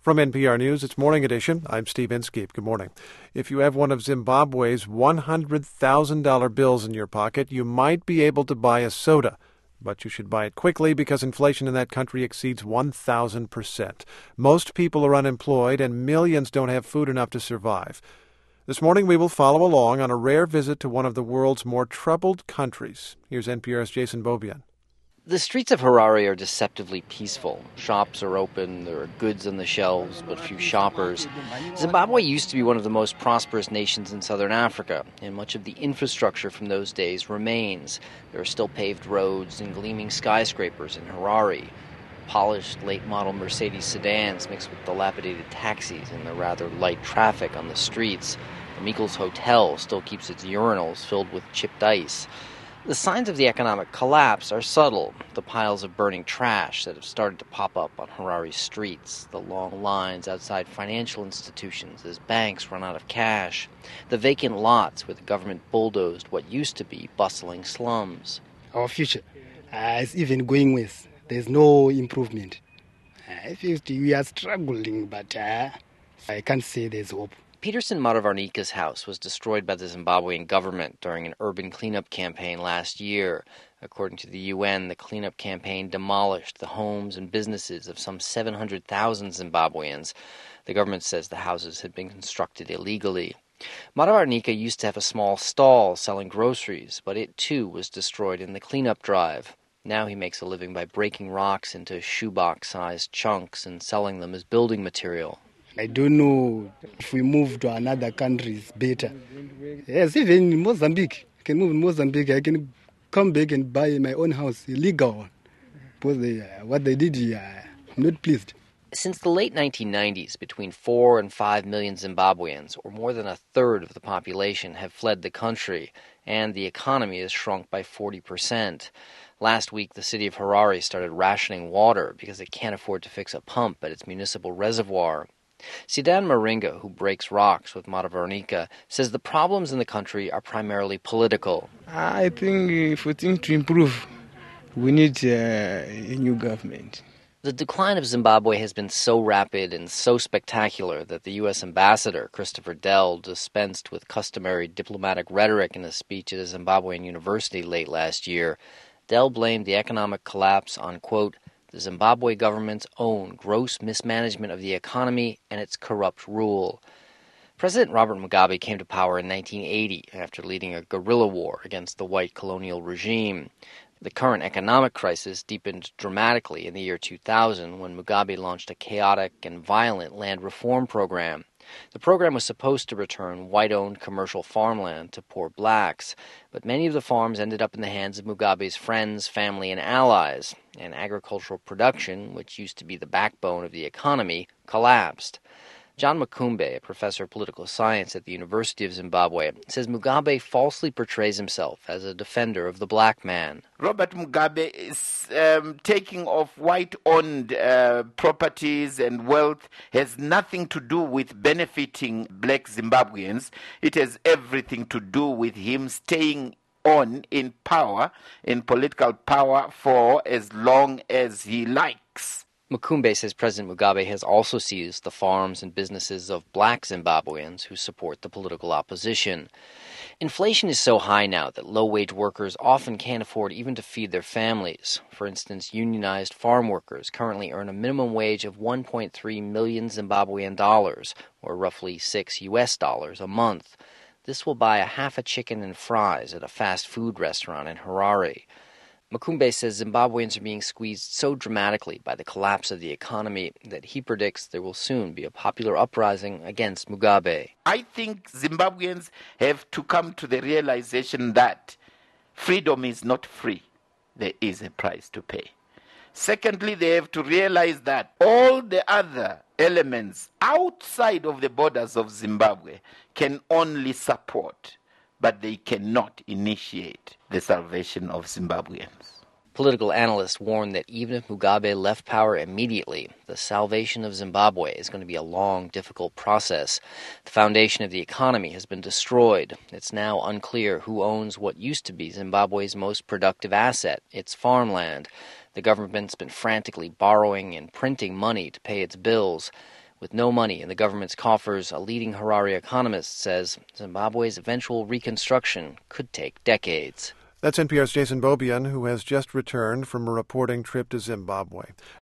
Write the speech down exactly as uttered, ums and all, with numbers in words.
From N P R News, it's Morning Edition. I'm Steve Inskeep. Good morning. If you have one of Zimbabwe's one hundred thousand dollars bills in your pocket, you might be able to buy a soda. But you should buy it quickly because inflation in that country exceeds one thousand percent. Most people are unemployed and millions don't have food enough to survive. This morning we will follow along on a rare visit to one of the world's more troubled countries. Here's N P R's Jason Beaubien. The streets of Harare are deceptively peaceful. Shops are open, there are goods on the shelves, but few shoppers. Zimbabwe used to be one of the most prosperous nations in southern Africa, and much of the infrastructure from those days remains. There are still paved roads and gleaming skyscrapers in Harare. Polished late-model Mercedes sedans mixed with dilapidated taxis and the rather light traffic on the streets. The Meikles Hotel still keeps its urinals filled with chipped ice. The signs of the economic collapse are subtle. The piles of burning trash that have started to pop up on Harare's streets, the long lines outside financial institutions as banks run out of cash, the vacant lots where the government bulldozed what used to be bustling slums. Our future uh, is even going worse. There's no improvement. Uh, we are struggling, but uh, I can't say there's hope. Peterson Matavarnika's house was destroyed by the Zimbabwean government during an urban cleanup campaign last year. According to the U N, the cleanup campaign demolished the homes and businesses of some seven hundred thousand Zimbabweans. The government says the houses had been constructed illegally. Matavarnika used to have a small stall selling groceries, but it too was destroyed in the cleanup drive. Now he makes a living by breaking rocks into shoebox-sized chunks and selling them as building material. I don't know if we move to another country, it's better. Yes, even in Mozambique. I can move in Mozambique. I can come back and buy my own house, illegal one. Because they, uh, what they did here, I'm not pleased. Since the late nineteen nineties, between four and five million Zimbabweans, or more than a third of the population, have fled the country, and the economy has shrunk by forty percent. Last week, the city of Harare started rationing water because it can't afford to fix a pump at its municipal reservoir. Sidan Maringa, who breaks rocks with Matavarnika, says the problems in the country are primarily political. I think if we think to improve, we need uh, a new government. The decline of Zimbabwe has been so rapid and so spectacular that the U S ambassador, Christopher Dell, dispensed with customary diplomatic rhetoric in a speech at a Zimbabwean university late last year. Dell blamed the economic collapse on, quote, the Zimbabwe government's own gross mismanagement of the economy and its corrupt rule. President Robert Mugabe came to power in nineteen eighty after leading a guerrilla war against the white colonial regime. The current economic crisis deepened dramatically in the year two thousand when Mugabe launched a chaotic and violent land reform program. The program was supposed to return white-owned commercial farmland to poor blacks, but many of the farms ended up in the hands of Mugabe's friends, family, and allies, and agricultural production, which used to be the backbone of the economy, collapsed. John Makumbe, a professor of political science at the University of Zimbabwe, says Mugabe falsely portrays himself as a defender of the black man. Robert Mugabe is um, taking off white-owned uh, properties and wealth has nothing to do with benefiting black Zimbabweans. It has everything to do with him staying on in power, in political power, for as long as he likes. Makumbe says President Mugabe has also seized the farms and businesses of black Zimbabweans who support the political opposition. Inflation is so high now that low-wage workers often can't afford even to feed their families. For instance, unionized farm workers currently earn a minimum wage of one point three million Zimbabwean dollars, or roughly six U S dollars a month. This will buy a half a chicken and fries at a fast food restaurant in Harare. Makumbe says Zimbabweans are being squeezed so dramatically by the collapse of the economy that he predicts there will soon be a popular uprising against Mugabe. I think Zimbabweans have to come to the realization that freedom is not free. There is a price to pay. Secondly, they have to realize that all the other elements outside of the borders of Zimbabwe can only support, but they cannot initiate the salvation of Zimbabweans. Political analysts warn that even if Mugabe left power immediately, the salvation of Zimbabwe is going to be a long, difficult process. The foundation of the economy has been destroyed. It's now unclear who owns what used to be Zimbabwe's most productive asset, its farmland. The government's been frantically borrowing and printing money to pay its bills. With no money in the government's coffers, a leading Harare economist says Zimbabwe's eventual reconstruction could take decades. That's N P R's Jason Beaubien, who has just returned from a reporting trip to Zimbabwe.